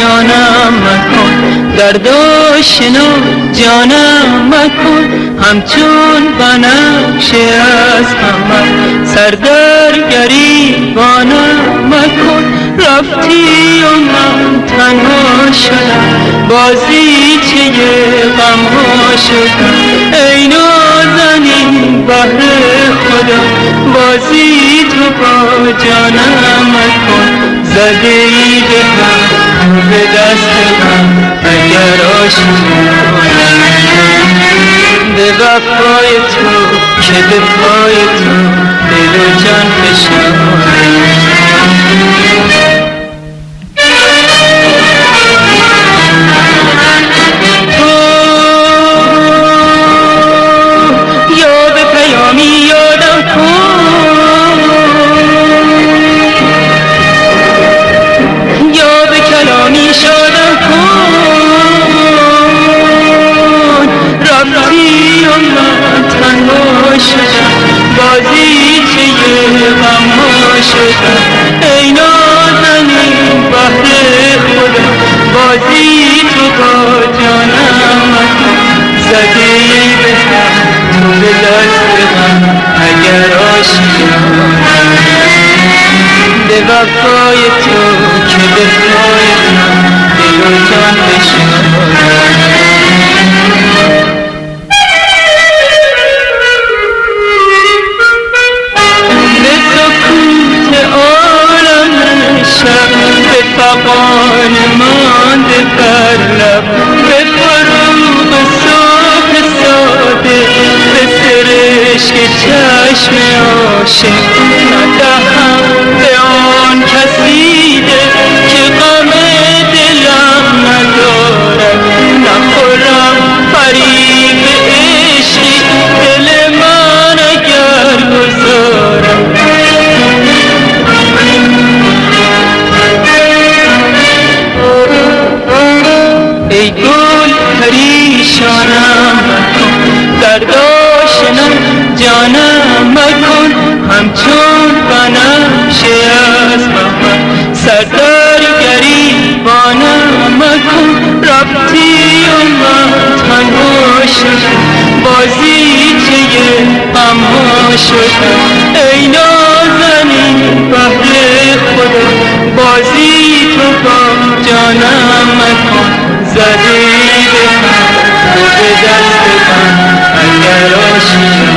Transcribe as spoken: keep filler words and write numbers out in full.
جانم مکن، درد آشنا جانم مکن، همچون بنفشه از قمر سر در گریبانم مکن. رفتی و من تنها شدم، بازیچه غمها شدم. ای نازنین بهر خدا، بازی تو با جانم مکن. زده ای به هم به دست من اگر عاشقانم، به وفای تو که به پای تو دل و جان فشانم. بازیچه غمها شدم، ای نازنین بهر خدا، بازی تو با جانم مکن. زده ای به هم تو به دست من اگر عاشقانم، به وفای تو که به پای تو دل و جان بشانم. به فغان مانده بر لب، به فروغ صبح ساده، به سرشک چشم عاشق ندهم به آن کسی ده که غم دلم ندارد. نخورم فریب عشقی دل من اگر گذارد. ای گل پریشانم مکن، درد آشنا جانم مکن، همچون بنفشه از بهار سر در گریبانم مکن. رفتی و من تنها شدم، بازیچه غمها شدم. ای نازنین بهر خدا، بازی تو با جانم مکن. زده ای به هم به دست من اگر عاشقانم.